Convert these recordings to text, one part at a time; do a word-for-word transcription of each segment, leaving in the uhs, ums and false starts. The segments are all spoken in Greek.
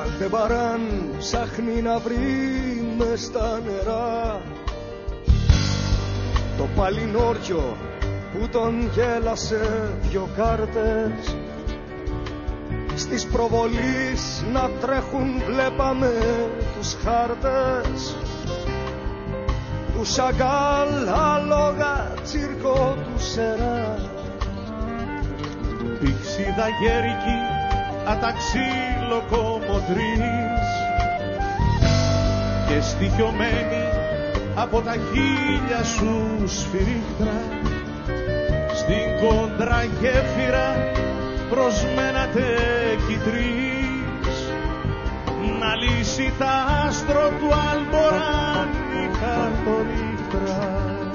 Αλτεμπαράν ψάχνει να βρει μες στα νερά το παλινόριο που τον γέλασε δυο κάρτες. Στις προβολείς να τρέχουν βλέπαμε τους χάρτες του Σαγκάλ, άλογα, τσίρκο του Σερά. Πηξίδα γέρικη, αταξί λοκομοτρής και στοιχειωμένη από τα χείλια σου σφυρίχτρα στην κόντρα γέφυρα προσμένατε κι τρεις να λύσει τα άστρο του Αλμποράν η χαρτορίχτρα.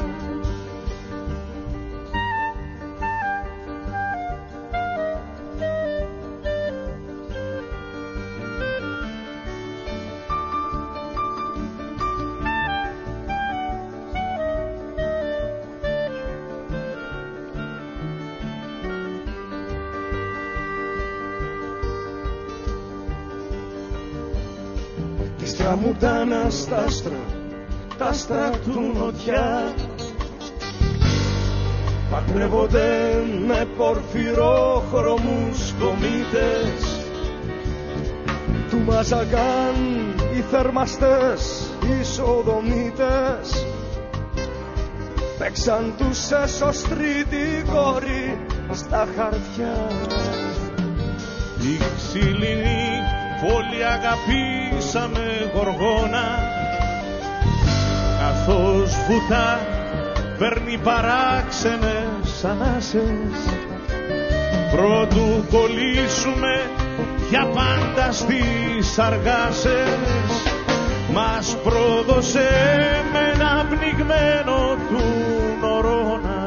Τραμουτάνα στα άστρα, τα άστρα του νοτιά παντρεύονται με πορφυρόχρωμους κομίτες του Μαζαγκάν οι θερμαστές, οι σοδομίτες παίξαν τους έσως τρίτη κόρη στα χαρτιά. Η ξυλινή πόλη αγαπήσαμε γοργόνα καθώς βουτά παίρνει παράξενες ανάσες πρώτου κολλήσουμε για πάντα στις αργάσες μας πρόδωσε με ένα πνιγμένο του νορόνα.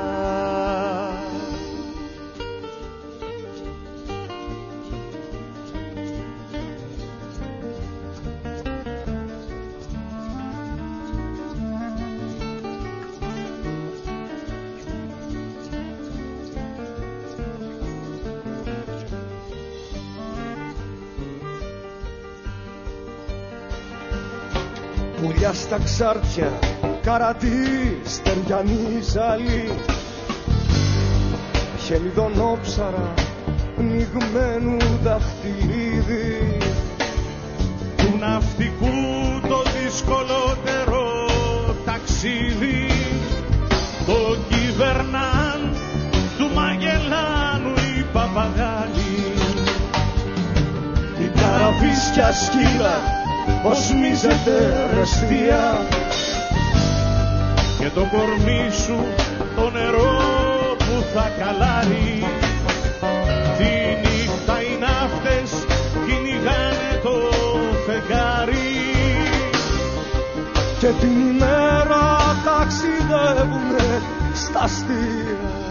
Πουλιά στα ξάρτια, καρατή, στεριανή ζαλή χελιδονόψαρα, πνιγμένου δαχτυλίδι του ναυτικού το δυσκολότερο ταξίδι το κυβερνάν του Μαγελάνου οι παπαγάλοι. Η καραβίσια σκύλα οσμίζεται ρεστία και το κορμί σου το νερό που θα καλάρει. Τη νύχτα οι ναύτες κυνηγάνε το φεγγάρι και την ημέρα ταξιδεύουνε στα αστεία.